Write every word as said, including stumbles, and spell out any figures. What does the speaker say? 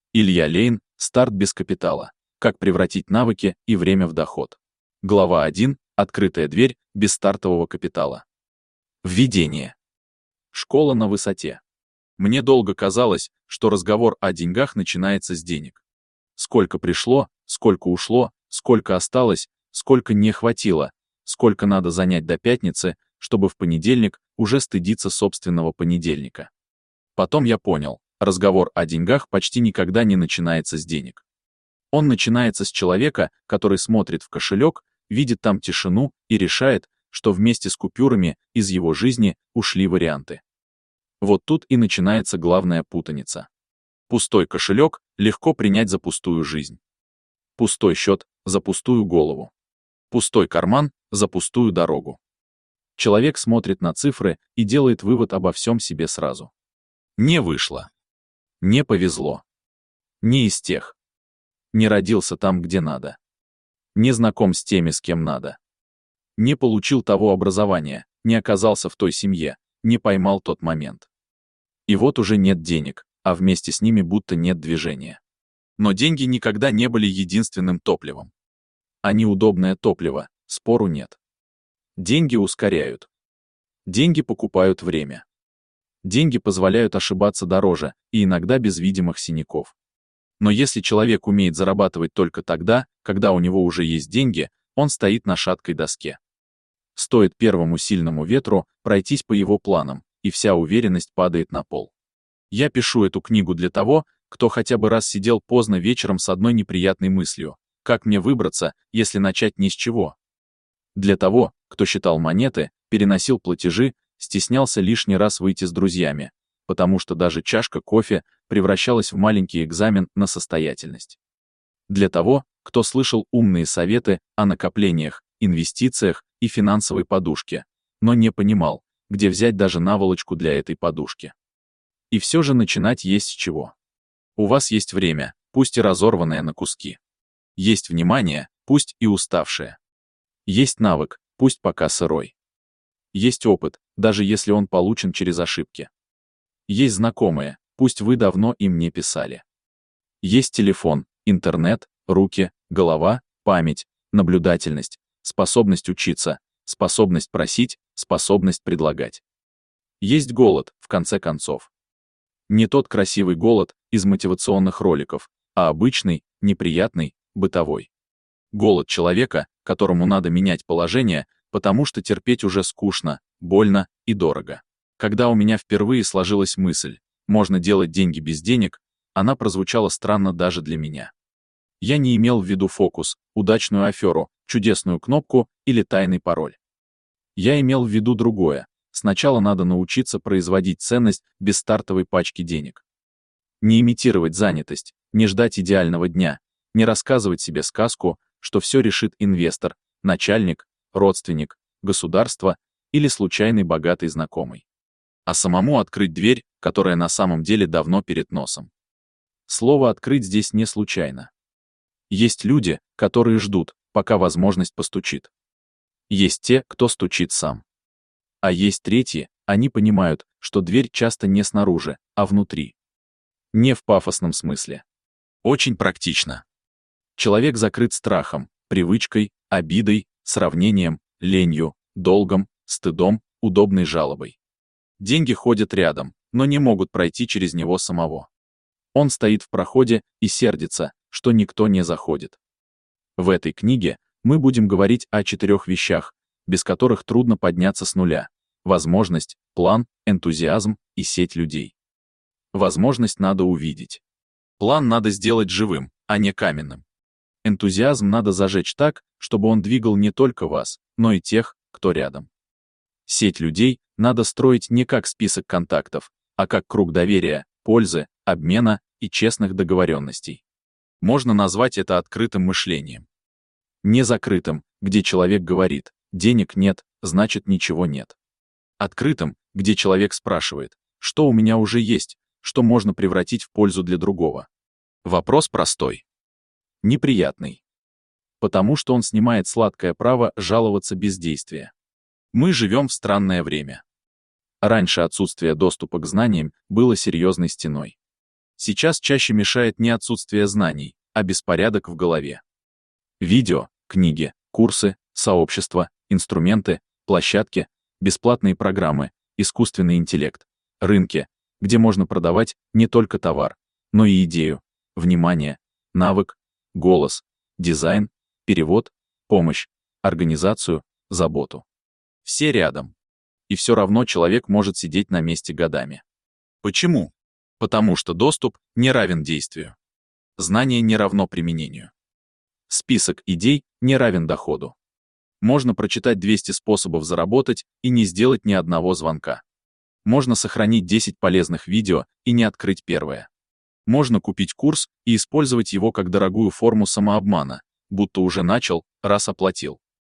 Илья Лейн, старт без капитала. Как превратить навыки и время в доход. Глава один. Открытая дверь без стартового капитала. Введение. Школа на высоте. Мне долго казалось, что разговор о деньгах начинается с денег. Сколько пришло, сколько ушло, сколько осталось, сколько не хватило, сколько надо занять до пятницы, чтобы в понедельник уже стыдиться собственного понедельника. Потом я понял, разговор о деньгах почти никогда не начинается с денег. Он начинается с человека, который смотрит в кошелек, видит там тишину и решает, что вместе с купюрами из его жизни ушли варианты. Вот тут и начинается главная путаница. Пустой кошелек легко принять за пустую жизнь. Пустой счет за пустую голову. Пустой карман за пустую дорогу. Человек смотрит на цифры и делает вывод обо всем себе сразу. Не вышло. Не повезло. Не из тех. Не родился там, где надо. Не знаком с теми, с кем надо. Не получил того образования, не оказался в той семье, не поймал тот момент. И вот уже нет денег, а вместе с ними будто нет движения. Но деньги никогда не были единственным топливом. Они удобное топливо, спору нет. Деньги ускоряют. Деньги покупают время. Деньги позволяют ошибаться дороже и иногда без видимых синяков. Но если человек умеет зарабатывать только тогда, когда у него уже есть деньги, он стоит на шаткой доске. Стоит первому сильному ветру пройтись по его планам, и вся уверенность падает на пол. Я пишу эту книгу для того, кто хотя бы раз сидел поздно вечером с одной неприятной мыслью: как мне выбраться, если начать ни с чего? Для того, кто считал монеты, переносил платежи, стеснялся лишний раз выйти с друзьями, потому что даже чашка кофе превращалась в маленький экзамен на состоятельность. Для того, кто слышал умные советы о накоплениях, инвестициях и финансовой подушке, но не понимал, где взять даже наволочку для этой подушки. И все же начинать есть с чего. У вас есть время, пусть и разорванное на куски. Есть внимание, пусть и уставшее. Есть навык, пусть пока сырой. Есть опыт, даже если он получен через ошибки. Есть знакомые, пусть вы давно им не писали. Есть телефон, интернет, руки, голова, память, наблюдательность, способность учиться, способность просить, способность предлагать. Есть голод, в конце концов. Не тот красивый голод из мотивационных роликов, а обычный, неприятный, бытовой. Голод человека, которому надо менять положение, потому что терпеть уже скучно, больно и дорого. Когда у меня впервые сложилась мысль, можно делать деньги без денег, она прозвучала странно даже для меня. Я не имел в виду фокус, удачную аферу, чудесную кнопку или тайный пароль. Я имел в виду другое. Сначала надо научиться производить ценность без стартовой пачки денег. Не имитировать занятость, не ждать идеального дня, не рассказывать себе сказку, что все решит инвестор, начальник, родственник, государство или случайный богатый знакомый. А самому открыть дверь, которая на самом деле давно перед носом. Слово «открыть» здесь не случайно. Есть люди, которые ждут, пока возможность постучит. Есть те, кто стучит сам. А есть третьи, они понимают, что дверь часто не снаружи, а внутри. Не в пафосном смысле. Очень практично. Человек закрыт страхом, привычкой, обидой, сравнением, ленью, долгом, стыдом, удобной жалобой. Деньги ходят рядом, но не могут пройти через него самого. Он стоит в проходе и сердится, что никто не заходит. В этой книге мы будем говорить о четырех вещах, без которых трудно подняться с нуля: возможность, план, энтузиазм и сеть людей. Возможность надо увидеть. План надо сделать живым, а не каменным. Энтузиазм надо зажечь так, чтобы он двигал не только вас, но и тех, кто рядом. Сеть людей надо строить не как список контактов, а как круг доверия, пользы, обмена и честных договоренностей. Можно назвать это открытым мышлением. Не закрытым, где человек говорит: денег нет, значит ничего нет. Открытым, где человек спрашивает: что у меня уже есть, что можно превратить в пользу для другого. Вопрос простой. Неприятный. Потому что он снимает сладкое право жаловаться без действия. Мы живем в странное время. Раньше отсутствие доступа к знаниям было серьезной стеной. Сейчас чаще мешает не отсутствие знаний, а беспорядок в голове. Видео, книги, курсы, сообщества, инструменты, площадки, бесплатные программы, искусственный интеллект, рынки, где можно продавать не только товар, но и идею, внимание, навык, голос, дизайн, перевод, помощь, организацию, заботу. Все рядом. И все равно человек может сидеть на месте годами. Почему? Потому что доступ не равен действию. Знание не равно применению. Список идей не равен доходу. Можно прочитать двести способов заработать и не сделать ни одного звонка. Можно сохранить десять полезных видео и не открыть первое. Можно купить курс и использовать его как дорогую форму самообмана, будто уже начал, раз оплатил.